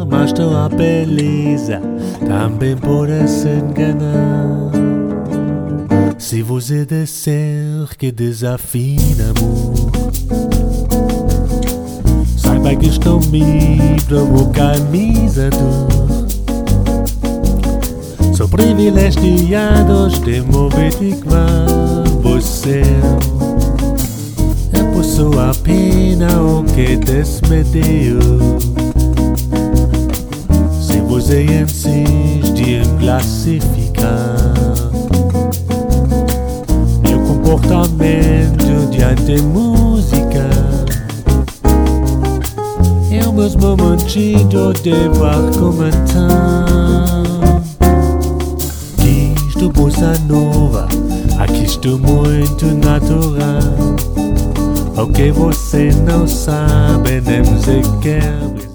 mas tua beleza também pode se enganar. Se você disser que desafina amor, saiba que estou me provocar camisa. Sou privilegiado de mover você. É por sua pena o que desmediu. Se você insiste em classificar meu comportamento diante música, é o mesmo momentinho de comentar. Bossa nova, aqui estou muito natural. O que você não sabe, nem sequer